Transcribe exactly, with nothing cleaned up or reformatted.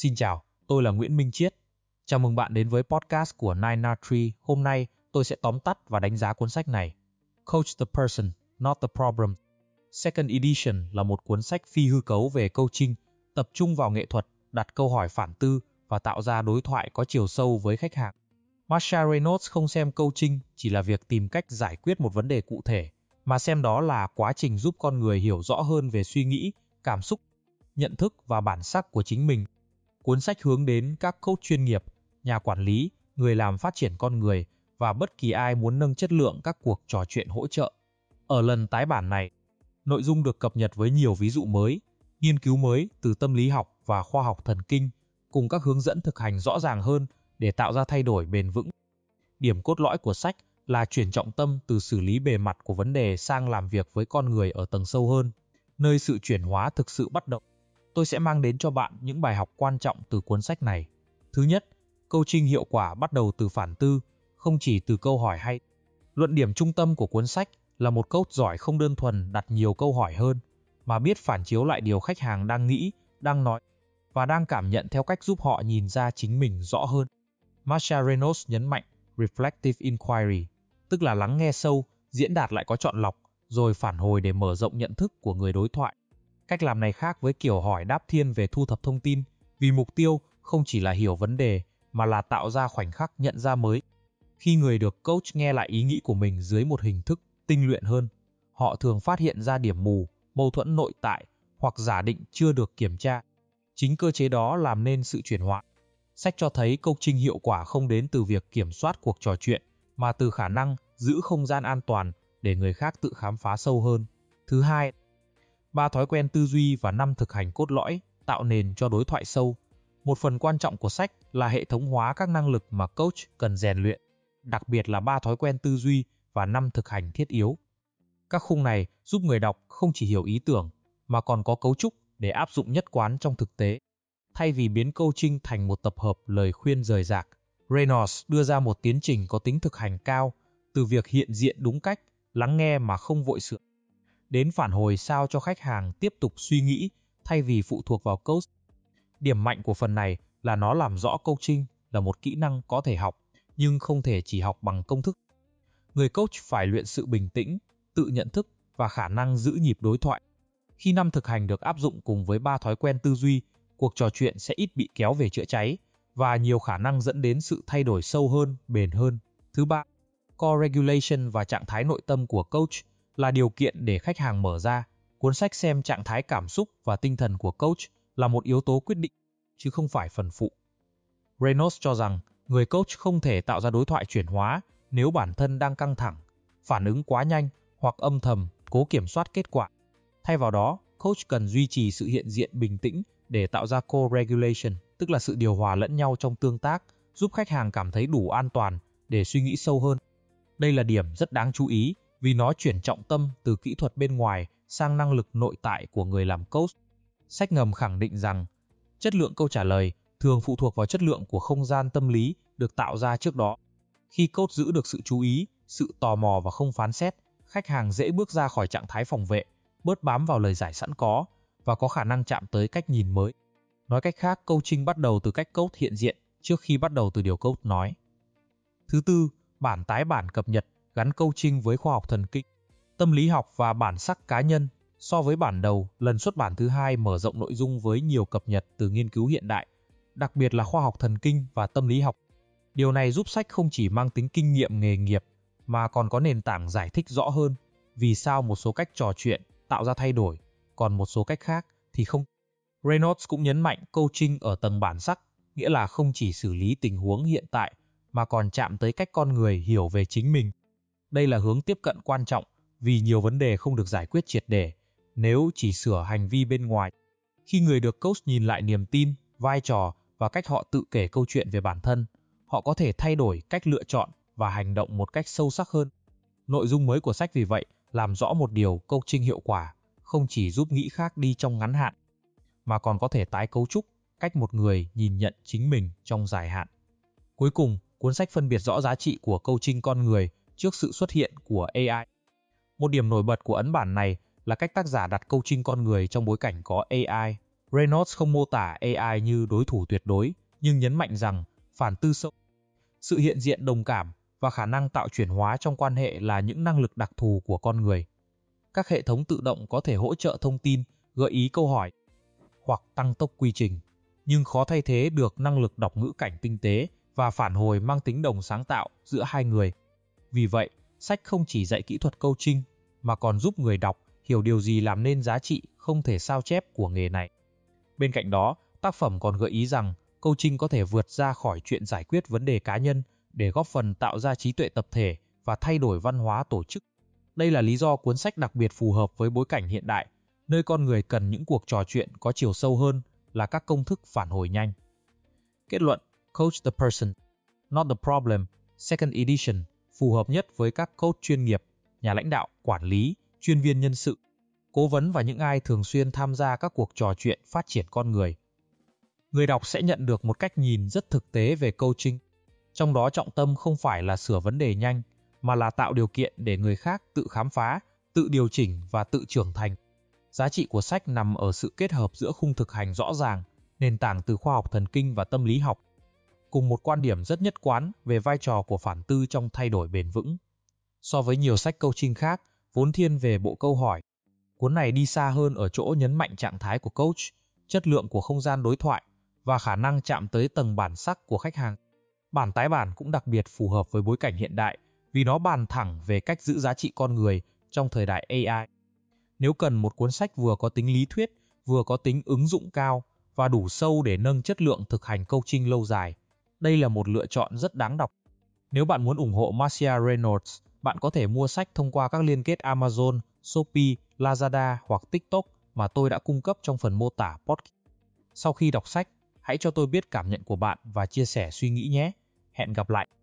Xin chào, tôi là Nguyễn Minh Chiết. Chào mừng bạn đến với podcast của Nine Na Tree. Hôm nay, tôi sẽ tóm tắt và đánh giá cuốn sách này. Coach the Person, Not the Problem. Second Edition là một cuốn sách phi hư cấu về coaching, tập trung vào nghệ thuật, đặt câu hỏi phản tư và tạo ra đối thoại có chiều sâu với khách hàng. Marsha Reynolds không xem coaching chỉ là việc tìm cách giải quyết một vấn đề cụ thể, mà xem đó là quá trình giúp con người hiểu rõ hơn về suy nghĩ, cảm xúc, nhận thức và bản sắc của chính mình. Cuốn sách hướng đến các coach chuyên nghiệp, nhà quản lý, người làm phát triển con người và bất kỳ ai muốn nâng chất lượng các cuộc trò chuyện hỗ trợ. Ở lần tái bản này, nội dung được cập nhật với nhiều ví dụ mới, nghiên cứu mới từ tâm lý học và khoa học thần kinh, cùng các hướng dẫn thực hành rõ ràng hơn để tạo ra thay đổi bền vững. Điểm cốt lõi của sách là chuyển trọng tâm từ xử lý bề mặt của vấn đề sang làm việc với con người ở tầng sâu hơn, nơi sự chuyển hóa thực sự bắt đầu. Tôi sẽ mang đến cho bạn những bài học quan trọng từ cuốn sách này. Thứ nhất, coaching hiệu quả bắt đầu từ phản tư, không chỉ từ câu hỏi hay. Luận điểm trung tâm của cuốn sách là một coach giỏi không đơn thuần đặt nhiều câu hỏi hơn, mà biết phản chiếu lại điều khách hàng đang nghĩ, đang nói và đang cảm nhận theo cách giúp họ nhìn ra chính mình rõ hơn. Marsha Reynolds nhấn mạnh Reflective Inquiry, tức là lắng nghe sâu, diễn đạt lại có chọn lọc, rồi phản hồi để mở rộng nhận thức của người đối thoại. Cách làm này khác với kiểu hỏi đáp thiên về thu thập thông tin, vì mục tiêu không chỉ là hiểu vấn đề, mà là tạo ra khoảnh khắc nhận ra mới. Khi người được coach nghe lại ý nghĩ của mình dưới một hình thức tinh luyện hơn, họ thường phát hiện ra điểm mù, mâu thuẫn nội tại hoặc giả định chưa được kiểm tra. Chính cơ chế đó làm nên sự chuyển hóa. Sách cho thấy coaching hiệu quả không đến từ việc kiểm soát cuộc trò chuyện, mà từ khả năng giữ không gian an toàn để người khác tự khám phá sâu hơn. Thứ hai, ba thói quen tư duy và năm thực hành cốt lõi tạo nền cho đối thoại sâu. Một phần quan trọng của sách là hệ thống hóa các năng lực mà coach cần rèn luyện, đặc biệt là ba thói quen tư duy và năm thực hành thiết yếu. Các khung này giúp người đọc không chỉ hiểu ý tưởng, mà còn có cấu trúc để áp dụng nhất quán trong thực tế. Thay vì biến coaching thành một tập hợp lời khuyên rời rạc, Reynolds đưa ra một tiến trình có tính thực hành cao, từ việc hiện diện đúng cách, lắng nghe mà không vội sửa, đến phản hồi sao cho khách hàng tiếp tục suy nghĩ thay vì phụ thuộc vào coach. Điểm mạnh của phần này là nó làm rõ coaching là một kỹ năng có thể học, nhưng không thể chỉ học bằng công thức. Người coach phải luyện sự bình tĩnh, tự nhận thức và khả năng giữ nhịp đối thoại. Khi năm thực hành được áp dụng cùng với ba thói quen tư duy, cuộc trò chuyện sẽ ít bị kéo về chữa cháy và nhiều khả năng dẫn đến sự thay đổi sâu hơn, bền hơn. Thứ ba, core regulation và trạng thái nội tâm của coach là điều kiện để khách hàng mở ra. Cuốn sách xem trạng thái cảm xúc và tinh thần của coach là một yếu tố quyết định, chứ không phải phần phụ. Reynolds cho rằng người coach không thể tạo ra đối thoại chuyển hóa nếu bản thân đang căng thẳng, phản ứng quá nhanh hoặc âm thầm cố kiểm soát kết quả. Thay vào đó, coach cần duy trì sự hiện diện bình tĩnh để tạo ra co-regulation, tức là sự điều hòa lẫn nhau trong tương tác, giúp khách hàng cảm thấy đủ an toàn để suy nghĩ sâu hơn. Đây là điểm rất đáng chú ý vì nó chuyển trọng tâm từ kỹ thuật bên ngoài sang năng lực nội tại của người làm coach. Sách ngầm khẳng định rằng chất lượng câu trả lời thường phụ thuộc vào chất lượng của không gian tâm lý được tạo ra trước đó. Khi coach giữ được sự chú ý, sự tò mò và không phán xét, khách hàng dễ bước ra khỏi trạng thái phòng vệ, bớt bám vào lời giải sẵn có và có khả năng chạm tới cách nhìn mới. Nói cách khác, coaching bắt đầu từ cách coach hiện diện trước khi bắt đầu từ điều coach nói. Thứ tư, bản tái bản cập nhật gắn coaching với khoa học thần kinh, tâm lý học và bản sắc cá nhân. So với bản đầu, lần xuất bản thứ hai mở rộng nội dung với nhiều cập nhật từ nghiên cứu hiện đại, đặc biệt là khoa học thần kinh và tâm lý học. Điều này giúp sách không chỉ mang tính kinh nghiệm nghề nghiệp, mà còn có nền tảng giải thích rõ hơn vì sao một số cách trò chuyện tạo ra thay đổi, còn một số cách khác thì không. Reynolds cũng nhấn mạnh coaching ở tầng bản sắc, nghĩa là không chỉ xử lý tình huống hiện tại, mà còn chạm tới cách con người hiểu về chính mình. Đây là hướng tiếp cận quan trọng vì nhiều vấn đề không được giải quyết triệt để nếu chỉ sửa hành vi bên ngoài. Khi người được coach nhìn lại niềm tin, vai trò và cách họ tự kể câu chuyện về bản thân, họ có thể thay đổi cách lựa chọn và hành động một cách sâu sắc hơn. Nội dung mới của sách vì vậy làm rõ một điều: coaching hiệu quả không chỉ giúp nghĩ khác đi trong ngắn hạn, mà còn có thể tái cấu trúc cách một người nhìn nhận chính mình trong dài hạn. Cuối cùng, cuốn sách phân biệt rõ giá trị của coaching con người trước sự xuất hiện của a i. Một điểm nổi bật của ấn bản này là cách tác giả đặt coaching con người trong bối cảnh có a i. Reynolds không mô tả a i như đối thủ tuyệt đối, nhưng nhấn mạnh rằng phản tư sâu, sự hiện diện đồng cảm và khả năng tạo chuyển hóa trong quan hệ là những năng lực đặc thù của con người. Các hệ thống tự động có thể hỗ trợ thông tin, gợi ý câu hỏi hoặc tăng tốc quy trình, nhưng khó thay thế được năng lực đọc ngữ cảnh tinh tế và phản hồi mang tính đồng sáng tạo giữa hai người. Vì vậy, sách không chỉ dạy kỹ thuật coaching mà còn giúp người đọc hiểu điều gì làm nên giá trị không thể sao chép của nghề này. Bên cạnh đó, tác phẩm còn gợi ý rằng coaching có thể vượt ra khỏi chuyện giải quyết vấn đề cá nhân để góp phần tạo ra trí tuệ tập thể và thay đổi văn hóa tổ chức. Đây là lý do cuốn sách đặc biệt phù hợp với bối cảnh hiện đại, nơi con người cần những cuộc trò chuyện có chiều sâu hơn là các công thức phản hồi nhanh. Kết luận, Coach the Person, Not the Problem, Second Edition phù hợp nhất với các coach chuyên nghiệp, nhà lãnh đạo, quản lý, chuyên viên nhân sự, cố vấn và những ai thường xuyên tham gia các cuộc trò chuyện phát triển con người. Người đọc sẽ nhận được một cách nhìn rất thực tế về coaching, trong đó trọng tâm không phải là sửa vấn đề nhanh, mà là tạo điều kiện để người khác tự khám phá, tự điều chỉnh và tự trưởng thành. Giá trị của sách nằm ở sự kết hợp giữa khung thực hành rõ ràng, nền tảng từ khoa học thần kinh và tâm lý học, cùng một quan điểm rất nhất quán về vai trò của phản tư trong thay đổi bền vững. So với nhiều sách coaching khác, vốn thiên về bộ câu hỏi, cuốn này đi xa hơn ở chỗ nhấn mạnh trạng thái của coach, chất lượng của không gian đối thoại và khả năng chạm tới tầng bản sắc của khách hàng. Bản tái bản cũng đặc biệt phù hợp với bối cảnh hiện đại vì nó bàn thẳng về cách giữ giá trị con người trong thời đại a i. Nếu cần một cuốn sách vừa có tính lý thuyết, vừa có tính ứng dụng cao và đủ sâu để nâng chất lượng thực hành coaching lâu dài, đây là một lựa chọn rất đáng đọc. Nếu bạn muốn ủng hộ Marcia Reynolds, bạn có thể mua sách thông qua các liên kết Amazon, Shopee, Lazada hoặc TikTok mà tôi đã cung cấp trong phần mô tả podcast. Sau khi đọc sách, hãy cho tôi biết cảm nhận của bạn và chia sẻ suy nghĩ nhé. Hẹn gặp lại!